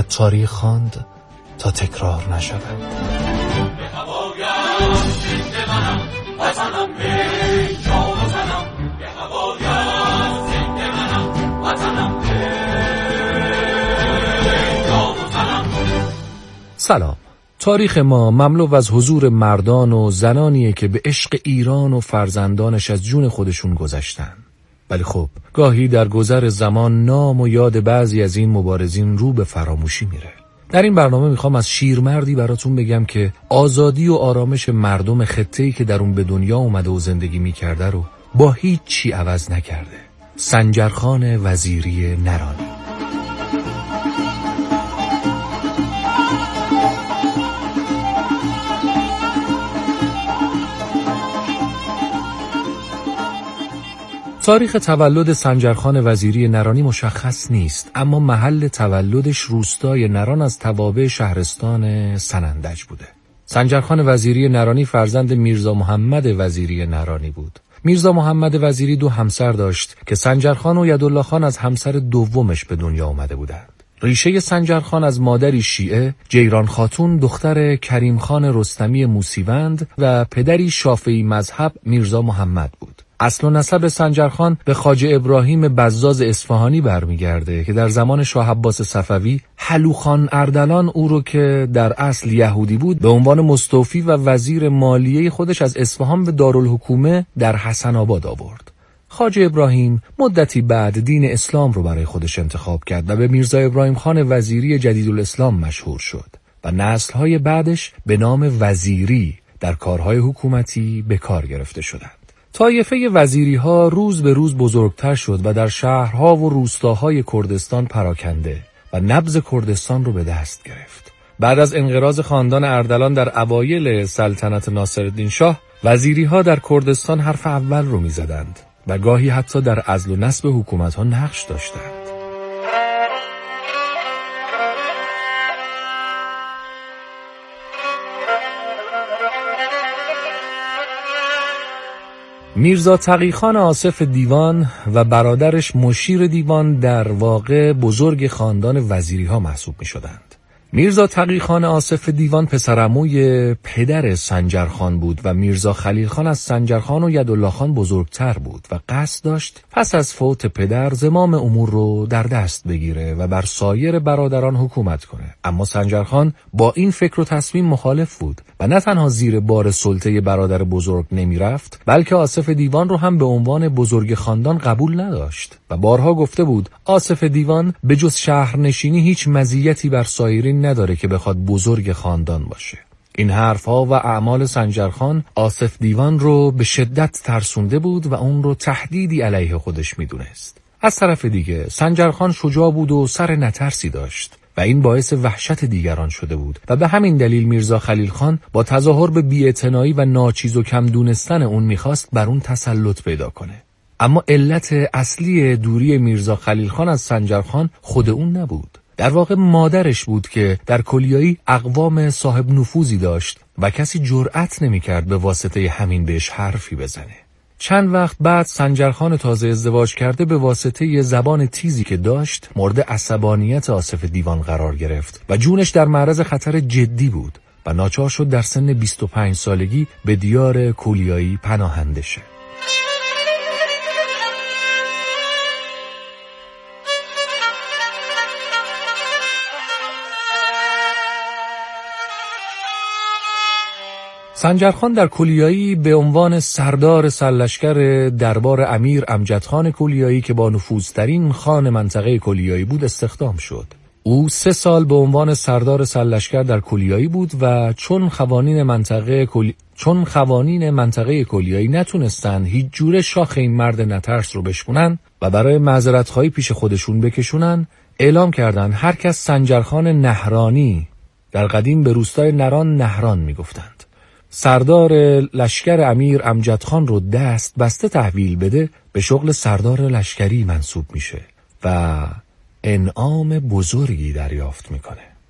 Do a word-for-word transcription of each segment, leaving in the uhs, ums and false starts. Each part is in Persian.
باید تاریخ خواند تا تکرار نشود. به هوایم زنده منم، وطنم ای جان و تنم. به هوایم زنده منم، وطنم ای جان و تنم. سلام. تاریخ ما مملو از حضور مردان و زنانیه که به عشق ایران و فرزندانش از جون خودشون گذشتن. ولی خب گاهی در گذر زمان نام و یاد بعضی از این مبارزین رو به فراموشی میره. در این برنامه میخوام از شیرمردی براتون بگم که آزادی و آرامش مردم خطه‌ای که در اون به دنیا اومده و زندگی میکرده رو با هیچ چی عوض نکرده. سنجرخان وزیری نرانی. تاریخ تولد سنجرخان وزیری نرانی مشخص نیست، اما محل تولدش روستای نران از توابع شهرستان سنندج بوده. سنجرخان وزیری نرانی فرزند میرزا محمد وزیری نرانی بود. میرزا محمد وزیری دو همسر داشت که سنجرخان و یدالله خان از همسر دومش به دنیا آمده بودند. ریشه سنجرخان از مادری شیعه، جیران خاتون دختر کریم خان رستمی موسیوند و پدری شافعی مذهب میرزا محمد بود. اصل و نسب سنجرخان به خواجه ابراهیم بزاز اصفهانی برمیگرده که در زمان شاه عباس صفوی هلوخان اردلان او رو که در اصل یهودی بود به عنوان مستوفی و وزیر مالیه خودش از اصفهان به دارالحکومه در حسن آباد آورد. خواجه ابراهیم مدتی بعد دین اسلام رو برای خودش انتخاب کرد و به میرزا ابراهیم خان وزیری جدیدالاسلام مشهور شد و نسل‌های بعدش به نام وزیری در کارهای حکومتی به کار گرفته شدند. طایفه وزیری ها روز به روز بزرگتر شد و در شهرها و روستاهای کردستان پراکنده و نبض کردستان رو به دست گرفت. بعد از انقراض خاندان اردلان در اوایل سلطنت ناصرالدین شاه، وزیری ها در کردستان حرف اول رو می زدند و گاهی حتی در عزل و نصب حکومت ها نقش داشتند. میرزا تقیخان آصف دیوان و برادرش مشیر دیوان در واقع بزرگ خاندان وزیری ها محسوب می شدند. میرزا تقیخان آصف دیوان پسرعموی پدر سنجرخان بود و میرزا خلیل خان از سنجرخان و یدالله خان بزرگتر بود و قصد داشت پس از فوت پدر زمام امور رو در دست بگیره و بر سایر برادران حکومت کنه. اما سنجرخان با این فکر و تصمیم مخالف بود و نه تنها زیر بار سلطه برادر بزرگ نمی رفت، بلکه آصف دیوان رو هم به عنوان بزرگ خاندان قبول نداشت و بارها گفته بود آصف دیوان به جز شهرنشینی هیچ مزیتی بر سایرین نداره که بخواد بزرگ خاندان باشه. این حرفها و اعمال سنجرخان آصف دیوان رو به شدت ترسونده بود و اون رو تهدیدی علیه خودش میدونست. از طرف دیگه سنجرخان شجاع بود و سر نترسی داشت و این باعث وحشت دیگران شده بود و به همین دلیل میرزا خلیل خان با تظاهر به بی‌اعتنایی و ناچیز و کم دونستن اون میخواست بر اون تسلط پیدا کنه. اما علت اصلی دوری میرزا خلیل خان از سنجرخان خود اون نبود. در واقع مادرش بود که در کلیایی اقوام صاحب نفوذی داشت و کسی جرأت نمی‌کرد به واسطه همین بهش حرفی بزنه. چند وقت بعد سنجرخان تازه ازدواج کرده به واسطه ی زبان تیزی که داشت مورد عصبانیت آصف دیوان قرار گرفت و جونش در معرض خطر جدی بود و ناچار شد در سن بیست و پنج سالگی به دیار کلیایی پناهنده شه. سنجرخان در کلیایی به عنوان سردار سرلشکر دربار امیر امجدخان کلیایی که با نفوذترین خان منطقه کلیایی بود استخدام شد. او سه سال به عنوان سردار سرلشکر در کلیایی بود و چون قوانین منطقه کلی... چون قوانین منطقه کلیایی نتونستن هیچ جوره شاخ این مرد نترس رو بشکنن و برای معذرت‌خواهی پیش خودشون بکشونن، اعلام کردند هر کس سنجرخان نهرانی، در قدیم به روستای نران نهران میگفتند، سردار لشکر امیر امجدخان رو دست بسته تحویل بده به شغل سردار لشکری منصوب میشه و انعام بزرگی دریافت میکنه.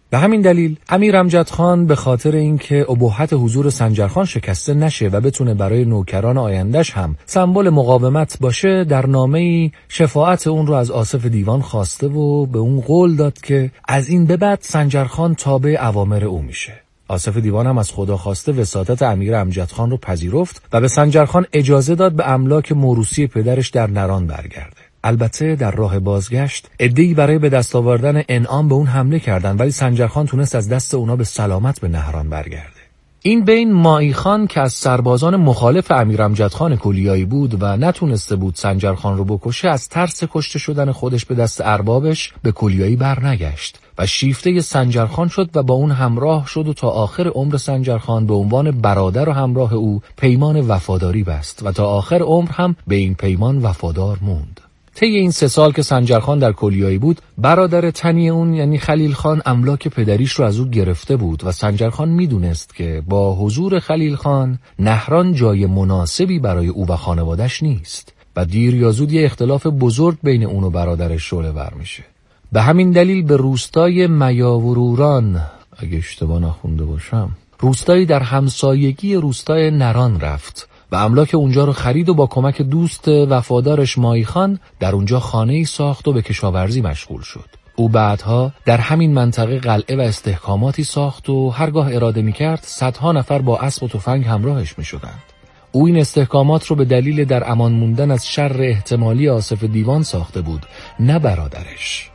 به همین دلیل امیر امجد خان به خاطر اینکه ابهت حضور سنجرخان شکسته نشه و بتونه برای نوکران آیندهش هم سمبل مقاومت باشه، در نامه‌ای شفاعت اون رو از آصف دیوان خواسته و به اون قول داد که از این به بعد سنجرخان تابع اوامر او میشه. آصف دیوان هم از خدا خواسته وساطت امیر امجد خان رو پذیرفت و به سنجرخان اجازه داد به املاک موروثی پدرش در نران برگرده. البته در راه بازگشت عده‌ای برای به دست آوردن انعام به اون حمله کردند، ولی سنجرخان تونست از دست اونا به سلامت به نهران برگرده. این بین مائی خان که از سربازان مخالف امیر امجد خان کلیایی بود و نتونسته بود سنجرخان رو بکشه، از ترس کشته شدن خودش به دست اربابش به کلیایی برنگشت و شیفته سنجرخان شد و با اون همراه شد و تا آخر عمر سنجرخان به عنوان برادر و همراه او پیمان وفاداری بست و تا آخر عمر هم به این پیمان وفادار موند. طی این سه سال که سنجرخان در کلیایی بود، برادر تنی اون یعنی خلیل خان املاک پدریش رو از او گرفته بود و سنجرخان میدونست که با حضور خلیل خان نهران جای مناسبی برای او و خانوادش نیست و دیر یا زود یه اختلاف بزرگ بین اون و برادرش شعله‌ور میشه. به همین دلیل به روستای میاوروران، اگه اشتباه نخونده باشم، روستایی در همسایگی روستای نران رفت و املاک اونجا رو خرید و با کمک دوست وفادارش مائی خان در اونجا خانه‌ای ساخت و به کشاورزی مشغول شد. او بعدها در همین منطقه قلعه و استحکاماتی ساخت و هرگاه اراده می‌کرد صدها نفر با اسب و تفنگ همراهش می‌شدند. او این استحکامات رو به دلیل در امان موندن از شر احتمالی آصف دیوان ساخته بود، نه برادرش.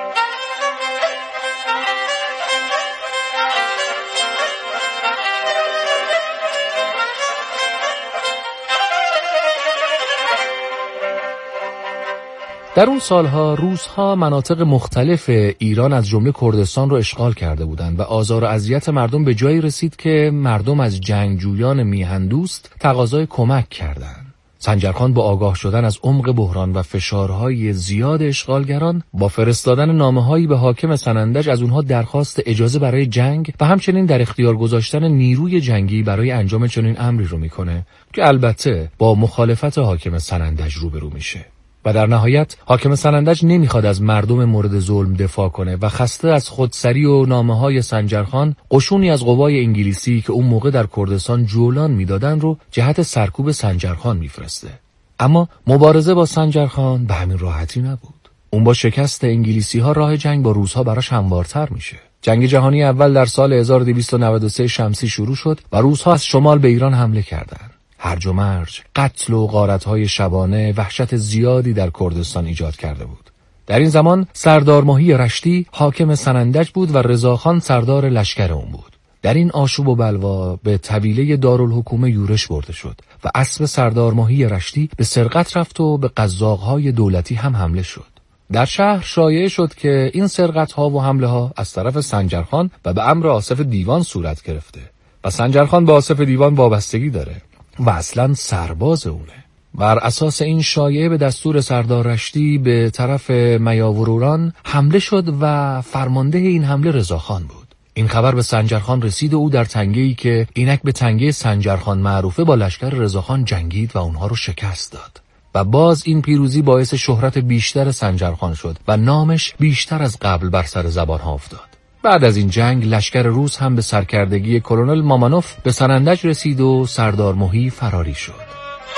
در اون سالها روس‌ها مناطق مختلف ایران از جمله کردستان رو اشغال کرده بودند و آزار و اذیت مردم به جایی رسید که مردم از جنگجویان میهندوست تقاضای کمک کردند. سنجرخان با آگاه شدن از عمق بحران و فشارهای زیاد اشغالگران با فرستادن نامه‌هایی به حاکم سنندج از اونها درخواست اجازه برای جنگ و همچنین در اختیار گذاشتن نیروی جنگی برای انجام چنین امری رو میکنه که البته با مخالفت حاکم سنندج روبرو میشه. و در نهایت حاکم سنندج نمیخواد از مردم مورد ظلم دفاع کنه و خسته از خودسری و نامه‌های سنجرخان، قشونی از قوای انگلیسی که اون موقع در کردستان جولان میدادن رو جهت سرکوب سنجرخان میفرسته. اما مبارزه با سنجرخان به همین راحتی نبود. اون با شکست انگلیسی‌ها راه جنگ با روس‌ها براش هموارتر میشه. جنگ جهانی اول در سال هزار و دویست و نود و سه شمسی شروع شد و روس‌ها از شمال به ایران حمله کردند. هرج و مرج، قتل و غارت‌های شبانه وحشت زیادی در کردستان ایجاد کرده بود. در این زمان سردار ماهی رشتی حاکم سنندج بود و رضاخان سردار لشکر اون بود. در این آشوب و بلوا به طویله دارالحکومه یورش برده شد و اسب سردار ماهی رشتی به سرقت رفت و به قزاق‌های دولتی هم حمله شد. در شهر شایعه شد که این سرقت‌ها و حمله‌ها از طرف سنجرخان و به امر آصف دیوان صورت گرفته و سنجرخان به آصف دیوان وابستگی داره و اصلا سرباز اونه. بر اساس این شایعه به دستور سردار رشتی به طرف میاوروران حمله شد و فرمانده این حمله رضاخان بود. این خبر به سنجرخان رسید و او در تنگه‌ای که اینک به تنگه سنجرخان معروفه با لشکر رضاخان جنگید و اونها رو شکست داد. و باز این پیروزی باعث شهرت بیشتر سنجرخان شد و نامش بیشتر از قبل بر سر زبان‌ها افتاد. بعد از این جنگ لشکر روس هم به سرکردگی کلونل مامانوف به سنندج رسید و سردار ماهی فراری شد.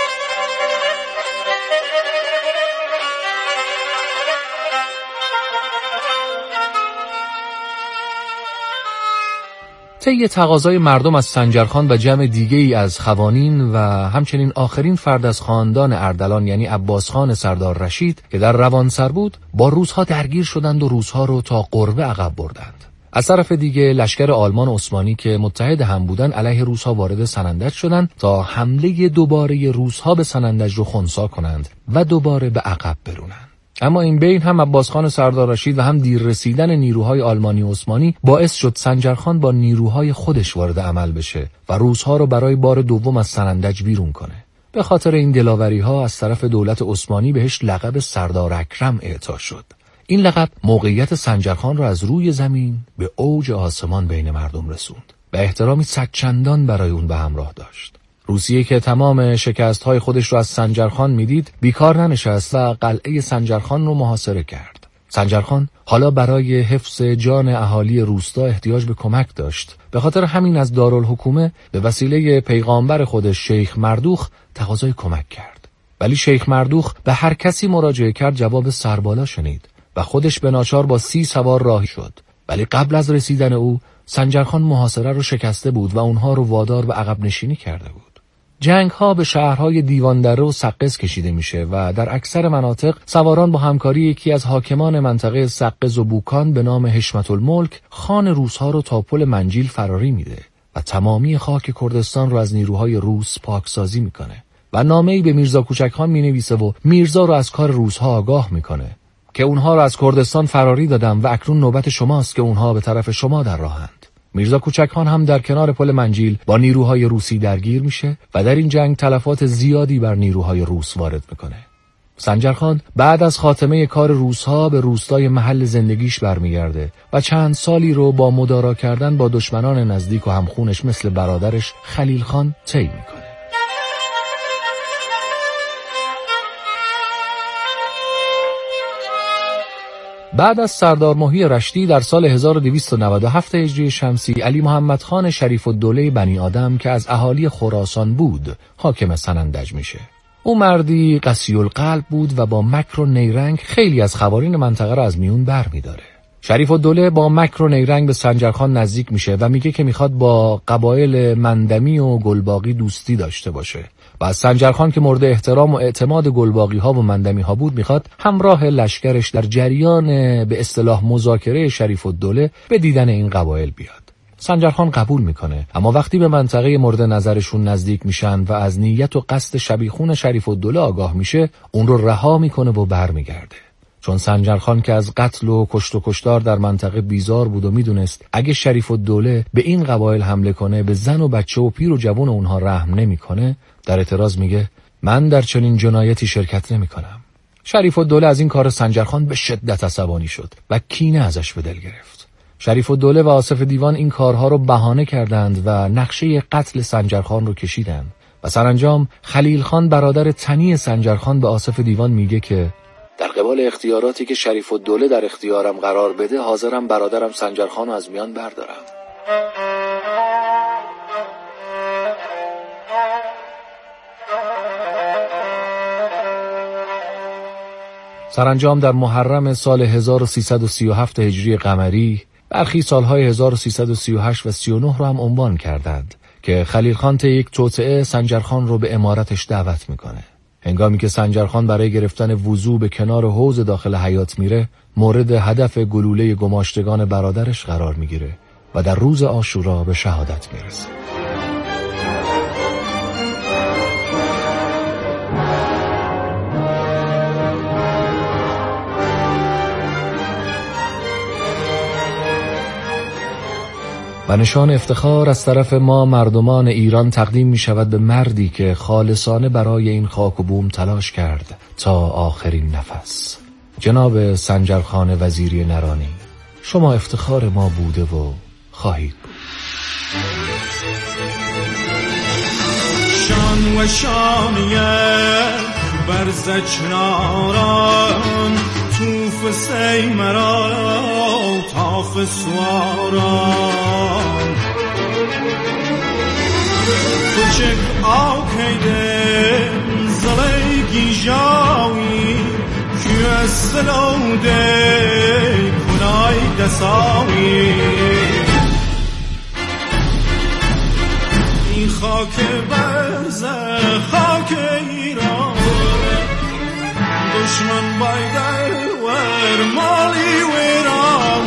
طی تقاضای مردم از سنجرخان و جمع دیگه‌ای از خوانین و همچنین آخرین فرد از خاندان اردلان یعنی عباس خان سردار رشید که در روانسر بود با روس‌ها درگیر شدند و روس‌ها رو تا قربه عقب بردند. از طرف دیگه لشکر آلمان و عثمانی که متحد هم بودن علیه روس‌ها وارد سنندج شدند تا حمله دوباره روس‌ها به سنندج رو خنثی کنند و دوباره به عقب برونند. اما این بین هم عباس خان سردار رشید و هم دیر رسیدن نیروهای آلمانی و عثمانی باعث شد سنجرخان با نیروهای خودش وارد عمل بشه و روس‌ها رو برای بار دوم از سنندج بیرون کنه. به خاطر این دلاوری‌ها از طرف دولت عثمانی بهش لقب سردار اکرم اعطا شد. این لقب موقعیت سنجرخان را از روی زمین به اوج آسمان بین مردم رسوند و احترامی صدچندان برای اون به همراه داشت. روسیه که تمام شکست‌های خودش رو از سنجرخان میدید بیکار ننشست و قلعه سنجرخان رو محاصره کرد. سنجرخان حالا برای حفظ جان اهالی روستا احتیاج به کمک داشت. به خاطر همین از دارالحکومه به وسیله پیغامبر خودش شیخ مردوخ تقاضای کمک کرد. ولی شیخ مردوخ به هر کسی مراجعه کرد جواب سربالا شنید و خودش به ناچار با سی سوار راهی شد. ولی قبل از رسیدن او سنجرخان محاصره رو شکسته بود و اونها رو وادار به عقب نشینی کرده بود. جنگ ها به شهرهای دیواندره و سقز کشیده میشه و در اکثر مناطق سواران با همکاری یکی از حاکمان منطقه سقز و بوکان به نام حشمت الملک خان روس‌ها رو تا پل منجیل فراری میده و تمامی خاک کردستان رو از نیروهای روس پاکسازی میکنه و نامه‌ای به میرزا کوچک خان مینویسه و میرزا رو از کار روس‌ها آگاه میکنه که اونها رو از کردستان فراری دادم و اکنون نوبت شماست که اونها به طرف شما در راهند. میرزا کوچک خان هم در کنار پل منجیل با نیروهای روسی درگیر میشه و در این جنگ تلفات زیادی بر نیروهای روس وارد میکنه. سنجرخان بعد از خاتمه کار روس‌ها به روستای محل زندگیش برمیگرده و چند سالی رو با مدارا کردن با دشمنان نزدیک و همخونش مثل برادرش خلیل خان طی میکنه. بعد از سردار محی رشتی در سال هزار و دویست و نود و هفت هجری شمسی علی محمد خان شریف الدوله بنی آدم که از اهالی خراسان بود حاکم سنندج میشه. او مردی قسی القلب بود و با مکر و نیرنگ خیلی از خوارین منطقه را از میون بر میداره. شریف الدوله با مکر و نیرنگ به سنجرخان نزدیک میشه و میگه که میخواد با قبایل مندمی و گلباقی دوستی داشته باشه و از سنجرخان که مورد احترام و اعتماد گلباقی ها و مندمی ها بود میخواد همراه لشکرش در جریان به اصطلاح مذاکره شریف الدوله به دیدن این قبایل بیاد. سنجرخان قبول میکنه، اما وقتی به منطقه مورد نظرشون نزدیک میشن و از نیت و قصد شبیخون شریف الدوله آگاه میشه اون رو رها میکنه و برمیگرده. چون سنجرخان که از قتل و کشت و کشتار در منطقه بیزار بود و میدونست اگه شریف الدوله به این قبایل حمله کنه به زن و بچه و پیر و جوان اونها رحم نمیکنه، در اعتراض میگه من در چنین جنایتی شرکت نمیکنم. شریف الدوله از این کار سنجرخان به شدت عصبانی شد و کینه ازش به دل گرفت. شریف الدوله و آصف دیوان این کارها رو بهانه کردند و نقشه قتل سنجرخان رو کشیدند و سرانجام خلیل خان برادر تنی سنجرخان به آصف دیوان میگه که در قبال اختیاراتی که شریف الدوله در اختیارم قرار بده حاضرم برادرم سنجرخان رو از میان بردارم. سرانجام در محرم سال هزار و سیصد و سی و هفت هجری قمری برخی سالهای هزار و سیصد و سی و هشت و سی و نه رو هم عنوان کردند که خلیل خان طی یک توطئه سنجرخان رو به امارتش دعوت میکنه. هنگامی که سنجرخان برای گرفتن وضوع به کنار حوض داخل حیاط میره، مورد هدف گلوله گماشتگان برادرش قرار میگیره و در روز عاشورا به شهادت میرسه. و نشان افتخار از طرف ما مردمان ایران تقدیم می شود به مردی که خالصانه برای این خاک و بوم تلاش کرد تا آخرین نفس. جناب سنجرخان وزیری نرانی، شما افتخار ما بوده و خواهید بود. شان و شانیت برز چناران توف سی مرا تاف سواران کوچک آکیده زلیگی جاوی که سلوده کنای دساوی این خاک برز خاک ایران دشمن بایدر ور مالی ویران.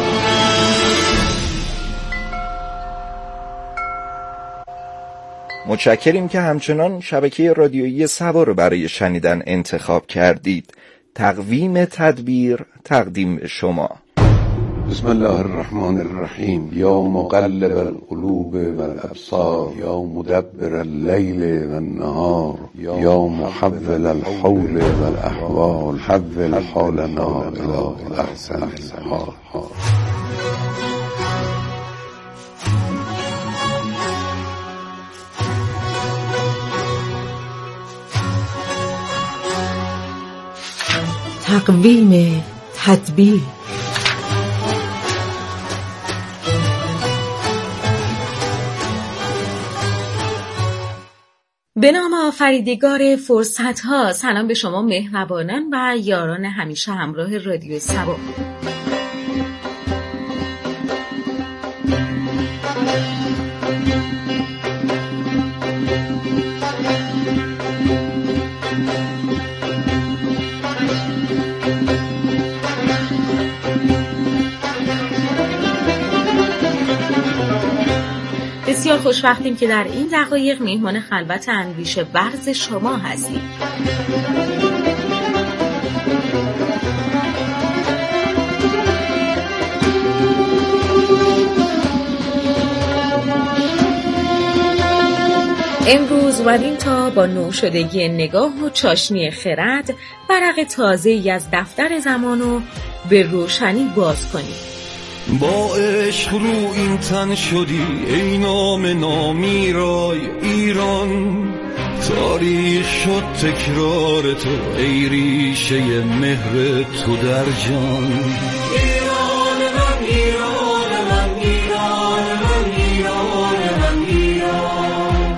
متشکریم که همچنان شبکه رادیویی سبا رو برای شنیدن انتخاب کردید. تقویم تدبیر تقدیم شما. بسم الله الرحمن الرحیم. یا مقلب القلوب والابصار یا مدبر اللیل والنهار یا محول الحول والاحوال حول حالنا الی احسن الحال. تقویم تدبیر. به نام آفریدگار فرصت‌ها، سلام به شما مهربانان و یاران همیشه همراه رادیو سبا. بسیار خوشبختیم که در این دقایق میهمان خلوت اندیشه ورز شما هستیم. امروز اومدیم تا با نوشدگی نگاه و چاشنی خرد ورق تازه‌ای از دفتر زمانو به روشنی باز کنیم. با عشق رو این تن شدی ای نام نامیرای ایران، تاریخ شد تکرار تو ای ریشه مهر تو در جان. ایران من، ایران من، ایران من، ایران من، ایران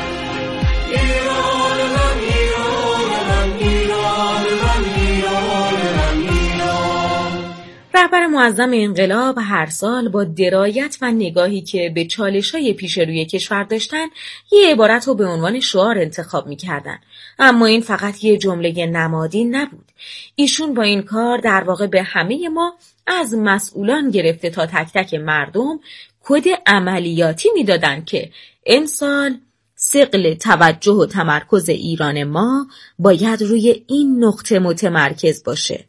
ایران من، ایران من، ایران من، ایران من، ایران. رهبر معظم انقلاب هر سال با درایت و نگاهی که به چالش‌های پیش روی کشور داشتن یه عبارت رو به عنوان شعار انتخاب می‌کردن. اما این فقط یه جمله نمادین نبود. ایشون با این کار در واقع به همه ما از مسئولان گرفته تا تک تک مردم کد عملیاتی میدادن که امسال ثقل توجه و تمرکز ایران ما باید روی این نقطه متمرکز باشه.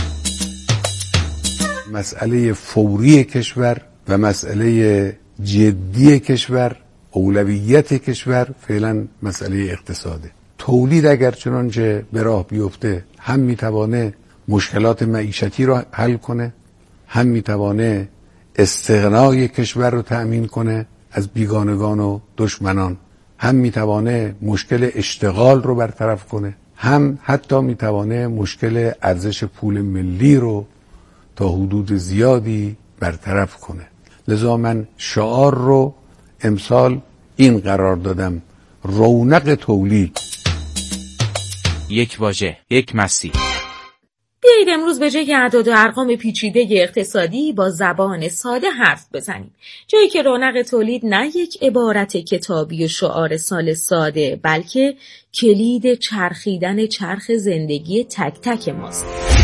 مسئله فوری کشور و مسئله جدی کشور، اولویت کشور فعلا مسئله اقتصاده. تولید اگر چنانچه به راه بیفته هم میتوانه مشکلات معیشتی رو حل کنه، هم میتوانه استغنای کشور رو تأمین کنه از بیگانگان و دشمنان، هم میتوانه مشکل اشتغال رو برطرف کنه، هم حتی میتوانه مشکل ارزش پول ملی رو تا حدود زیادی برطرف کنه. لذا من شعار رو امسال این قرار دادم: رونق تولید. یک واژه، یک مسیر. بیایید امروز به جای اعداد و ارقام پیچیده اقتصادی با زبان ساده حرف بزنیم. جایی که رونق تولید نه یک عبارت کتابی و شعار سال ساده، بلکه کلید چرخیدن چرخ زندگی تک تک ماست.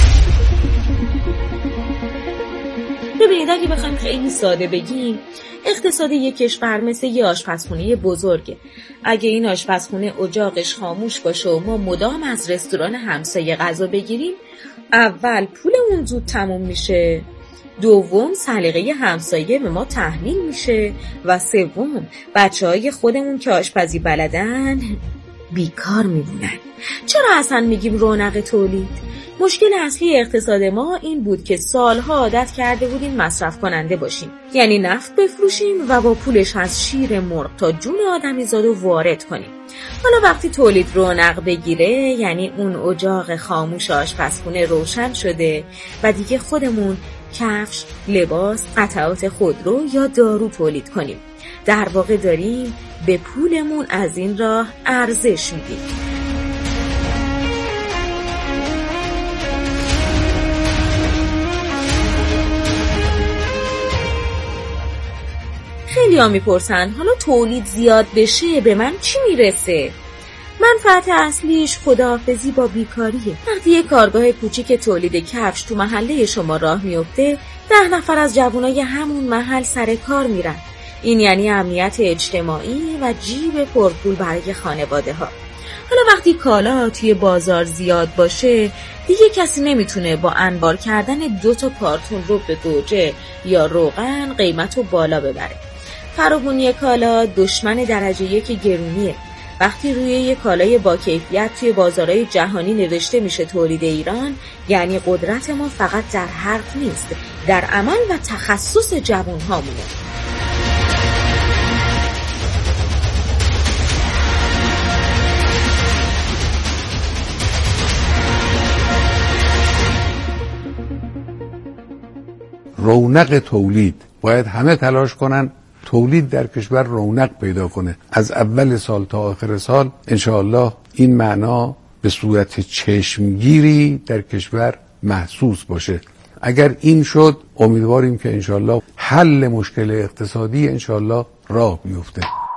ببینید، اگه بخوایم خیلی ساده بگیم، اقتصاد یک کشور مثل یه آشپزخونه بزرگه. اگه این آشپزخونه اجاقش خاموش باشه و ما مدام از رستوران همسایه غذا بگیریم، اول پولمون زود تموم میشه، دوم سلیقه همسایه به ما تحمیل میشه و سوم بچه‌های خودمون که آشپزی بلدن بیکار میمونن. چرا اصلا میگیم رونق تولید؟ مشکل اصلی اقتصاد ما این بود که سالها عادت کرده بودیم مصرف کننده باشیم، یعنی نفت بفروشیم و با پولش از شیر مرغ تا جون آدمیزادو وارد کنیم. حالا وقتی تولید رونق بگیره، یعنی اون اجاق خاموش آشپزخونه روشن شده و دیگه خودمون کفش، لباس، قطعات خودرو یا دارو تولید کنیم. در واقع داریم به پولمون از این راه ارزش میدیم. خیلی ها میپرسن حالا تولید زیاد بشه به من چی میرسه؟ منفعت اصلیش خداحافظی با بیکاریه. وقتی یک کارگاه کوچیک تولید کفش تو محله شما راه میفته، ده نفر از جوانای همون محل سر کار میرن. این یعنی امنیت اجتماعی و جیب پرپول برای خانواده ها. حالا وقتی کالا توی بازار زیاد باشه، دیگه کسی نمیتونه با انبار کردن دو تا کارتون رو به گوجه یا روغن قیمتو بالا ببره. فراوانی کالا دشمن درجه یک گرونیه. وقتی روی یک کالای با کیفیت توی بازارهای جهانی نوشته میشه تولید ایران، یعنی قدرت ما فقط در حرف نیست، در عمل و تخصص جوان هامونه. رونق تولید. باید همه تلاش کنن تولید در کشور رونق پیدا کنه. از اول سال تا آخر سال انشاءالله این معنا به صورت چشمگیری در کشور محسوس باشه. اگر این شد امیدواریم که انشاءالله حل مشکل اقتصادی انشاءالله راه بیفته.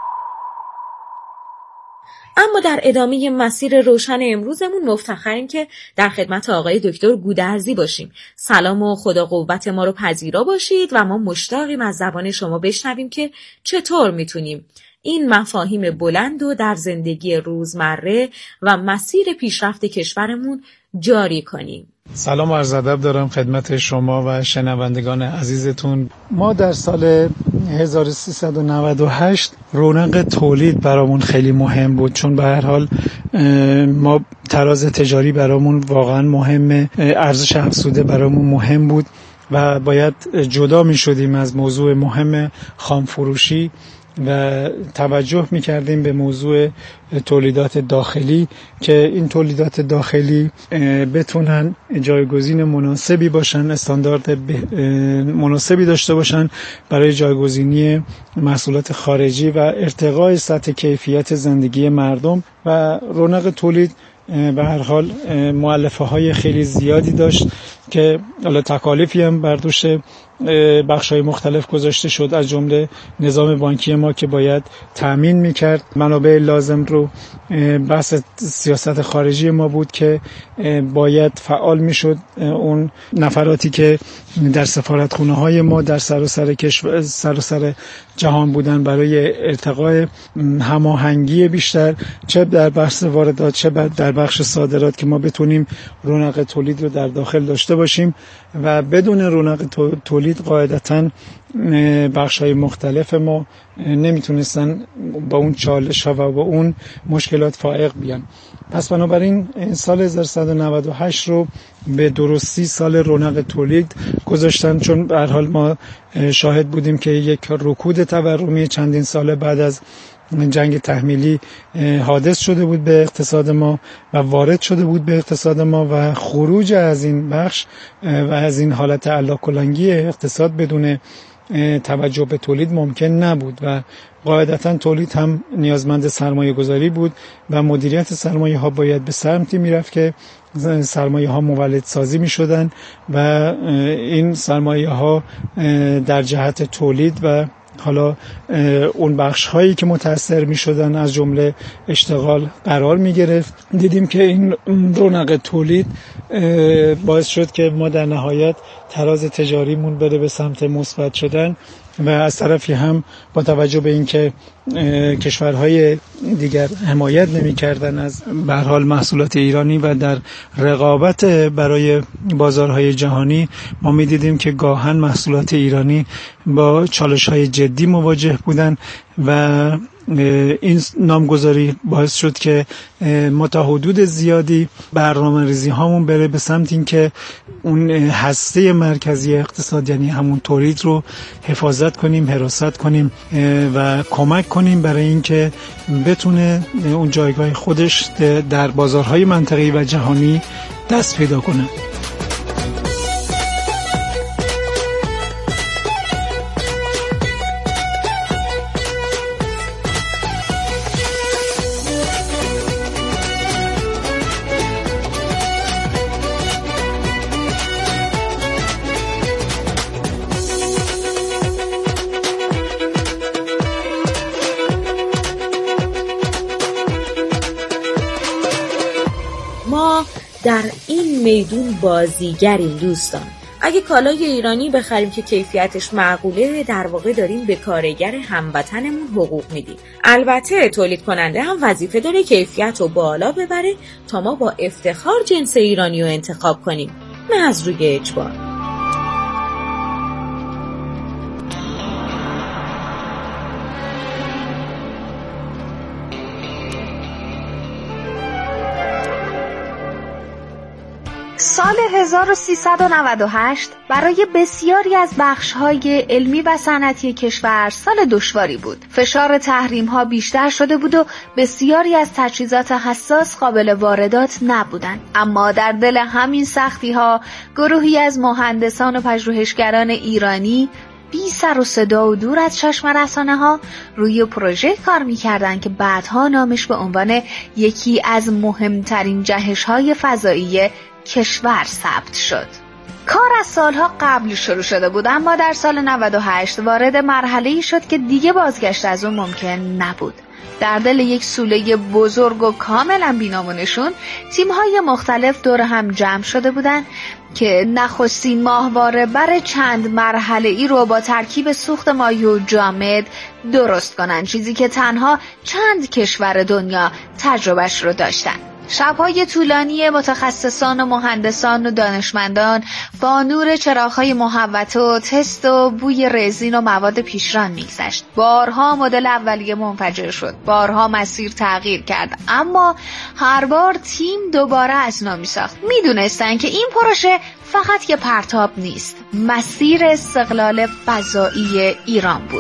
اما در ادامه مسیر روشن امروزمون مفتخریم که در خدمت آقای دکتر گودرزی باشیم. سلام و خدا قوت ما رو پذیرا باشید و ما مشتاقیم از زبان شما بشنویم که چطور میتونیم این مفاهیم بلند رو در زندگی روزمره و مسیر پیشرفت کشورمون جاری کنیم. سلام و عرض ادب دارم خدمت شما و شنوندگان عزیزتون. ما در سال هزار و سیصد و نود و هشت رونق تولید برامون خیلی مهم بود، چون به هر حال ما تراز تجاری برامون واقعا مهمه، ارزش افزوده برامون مهم بود و باید جدا می شدیم از موضوع مهم خامفروشی و توجه می‌کردیم به موضوع تولیدات داخلی که این تولیدات داخلی بتونن جایگزین مناسبی باشن، استاندارد مناسبی داشته باشن برای جایگزینی محصولات خارجی و ارتقای سطح کیفیت زندگی مردم. و رونق تولید به هر حال مؤلفه های خیلی زیادی داشت که حالا تکالیفی هم بر دوش بخش‌های مختلف گذاشته شد، از جمله نظام بانکی ما که باید تأمین می‌کرد منابع لازم رو. بحث سیاست خارجی ما بود که باید فعال می‌شد اون نفراتی که در سفارتخانه‌های ما در سراسر کشور سراسر جهان بودن برای ارتقای هماهنگی بیشتر، چه در بخش واردات چه در بخش صادرات، که ما بتونیم رونق تولید رو در داخل داشته باشیم و بدون رونق تولید قاعدتاً بخش‌های مختلف ما نمیتونستن با اون چالش ها و با اون مشکلات فائق بیان. پس بنابراین سال هزار و سیصد و نود و هشت رو به درستی سال رونق تولید گذاشتن، چون به هر حال ما شاهد بودیم که یک رکود تورمی چندین ساله بعد از جنگ تحمیلی حادث شده بود به اقتصاد ما و وارد شده بود به اقتصاد ما و خروج از این بخش و از این حالت علاکلنگی اقتصاد بدون توجه به تولید ممکن نبود و قاعدتاً تولید هم نیازمند سرمایه گذاری بود و مدیریت سرمایه ها باید به سمتی می رفت که سرمایه ها مولد سازی می شدن و این سرمایه ها در جهت تولید و حالا اون بخش هایی که متاثر می شدن از جمله اشتغال قرار می گرفت. دیدیم که این رونق تولید باعث شد که ما در نهایت تراز تجاریمون بره به سمت مثبت شدن و از طرفی هم با توجه به اینکه کشورهای دیگر حمایت نمی‌کردن از به هر حال محصولات ایرانی و در رقابت برای بازارهای جهانی، ما می‌دیدیم که گاهن محصولات ایرانی با چالش‌های جدی مواجه بودن و این نامگذاری باعث شد که ما تا حدود زیادی برنامه‌ریزی هامون بره به سمت این که اون هسته مرکزی اقتصاد یعنی همون تولید رو حفاظت کنیم، حراست کنیم و کمک کنیم برای اینکه بتونه اون جایگاه خودش در بازارهای منطقه‌ای و جهانی دست پیدا کنه. در این میدون بازیگریم دوستان. اگه کالای ایرانی بخریم که کیفیتش معقوله، در واقع داریم به کارگر هموطنمون حقوق میدیم. البته تولید کننده هم وظیفه داره کیفیت رو بالا ببره تا ما با افتخار جنس ایرانی رو انتخاب کنیم، نه از روی اجبار. سال هزار و سیصد و نود و هشت برای بسیاری از بخش‌های علمی و صنعتی کشور سال دشواری بود. فشار تحریم‌ها بیشتر شده بود و بسیاری از تجهیزات حساس قابل واردات نبودند. اما در دل همین سختی‌ها گروهی از مهندسان و پژوهشگران ایرانی بی سر و صدا و دور از چشم رسانه‌ها روی پروژه کار می‌کردند که بعدها نامش به عنوان یکی از مهمترین جهش‌های فضایی کشور ثبت شد. کار از سالها قبل شروع شده بود، اما در سال نود و هشت وارد مرحله‌ای شد که دیگه بازگشت از اون ممکن نبود. در دل یک سوله بزرگ و کاملا بی‌نام تیم‌های مختلف دور هم جمع شده بودند که نخستین ماهواره بر چند مرحله‌ای رو با ترکیب سوخت مایع و جامد درست کنند، چیزی که تنها چند کشور دنیا تجربهش رو داشتن. شب‌های طولانی متخصصان و مهندسان و دانشمندان با نور چراغ‌های محوطه و تست و بوی رزین و مواد پیشران می‌گذشت. بارها مدل اولیه منفجر شد، بارها مسیر تغییر کرد، اما هر بار تیم دوباره از نو می‌ساخت. می‌دونستن که این پروژه فقط یه پرتاب نیست، مسیر استقلال فضایی ایران بود.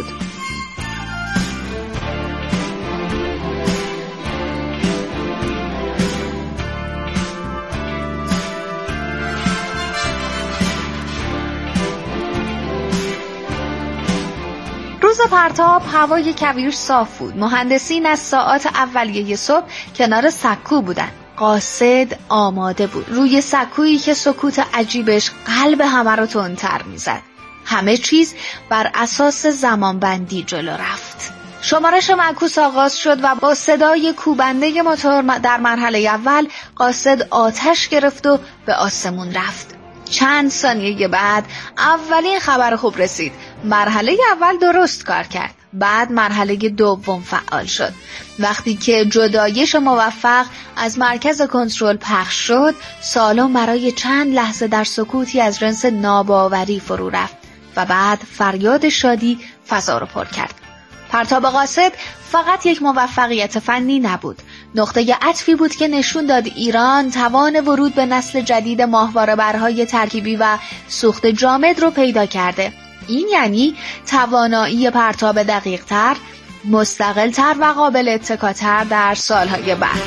روز پرتاب هوای کویر صاف بود. مهندسین از ساعات اولیه صبح کنار سکو بودن. قاصد آماده بود، روی سکویی که سکوت عجیبش قلب همه رو تندتر میزد. همه چیز بر اساس زمانبندی جلو رفت. شمارش معکوس آغاز شد و با صدای کوبنده موتور در مرحله اول قاصد آتش گرفت و به آسمون رفت. چند ثانیه بعد اولین خبر خوب رسید. مرحله اول درست کار کرد. بعد مرحله دوم فعال شد. وقتی که جدایش موفق از مرکز کنترل پخش شد، سالن برای چند لحظه در سکوتی از جنس ناباوری فرو رفت و بعد فریاد شادی فضا رو پر کرد. پرتاب قاصد فقط یک موفقیت فنی نبود، نقطه عطفی بود که نشون داد ایران توان ورود به نسل جدید ماهواره‌برهای ترکیبی و سوخت جامد رو پیدا کرده. این یعنی توانایی پرتاب دقیق‌تر، مستقل‌تر و قابل اتکاتر در سالهای بعد.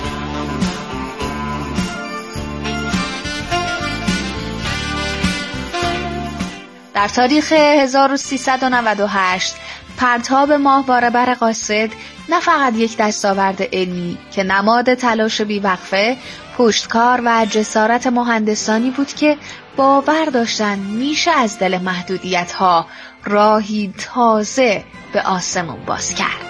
در تاریخ هزار و سیصد و نود و هشت پرتاب ماهواره‌بر قاصد نه فقط یک دستاورد علمی که نماد تلاش بی‌وقفه، پشتکار و جسارت مهندسانی بود که باور داشتن میشه از دل محدودیت‌ها راهی تازه به آسمون باز کرد.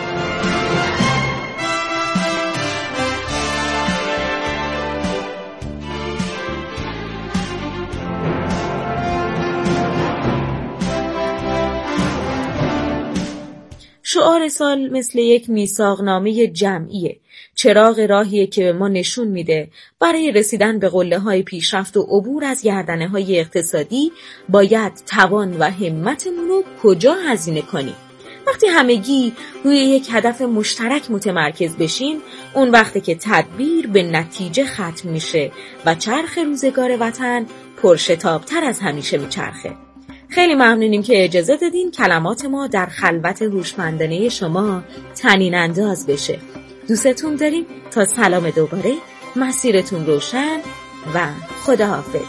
شعار سال مثل یک میثاقنامه جمعیه، چراغ راهیه که به ما نشون میده برای رسیدن به قله‌های پیشرفت و عبور از گردنه‌های اقتصادی باید توان و همتمون رو کجا هزینه کنیم. وقتی همگی روی یک هدف مشترک متمرکز بشیم، اون وقته که تدبیر به نتیجه ختم میشه و چرخ روزگار وطن پرشتاب‌تر از همیشه میچرخه. خیلی ممنونیم که اجازه دادین کلمات ما در خلوت هوشمندانه شما طنین انداز بشه. دوستتون داریم. تا سلام دوباره، مسیرتون روشن و خداحافظ.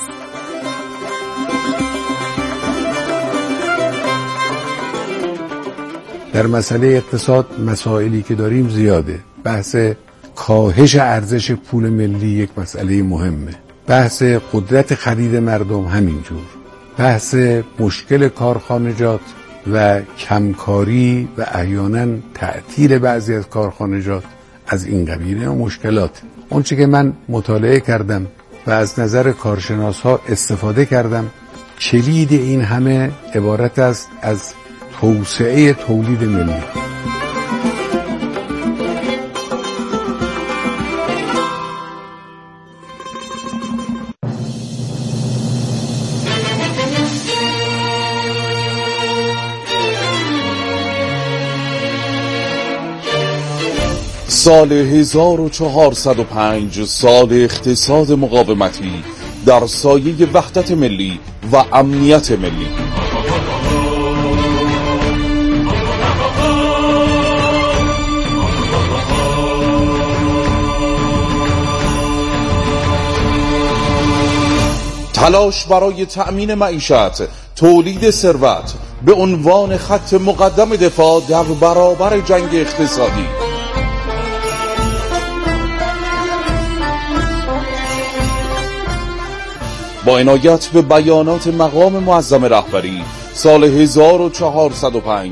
در مسئله اقتصاد مسائلی که داریم زیاده. بحث کاهش ارزش پول ملی یک مسئله مهمه. بحث قدرت خرید مردم همینجور. بحث مشکل کارخانجات و کمکاری و احیانا تعطیل بعضی از کارخانجات از این قبیل مشکلات. اون چی که من مطالعه کردم و از نظر کارشناس ها استفاده کردم، کلید این همه عبارت است از توسعه تولید ملی. سال هزار و چهارصد و پنج، سال اقتصاد مقاومتی در سایه وحدت ملی و امنیت ملی. تلاش برای تأمین معیشت، تولید ثروت به عنوان خط مقدم دفاع در برابر جنگ اقتصادی. با عنایت به بیانات مقام معظم رهبری سال هزار و چهارصد و پنج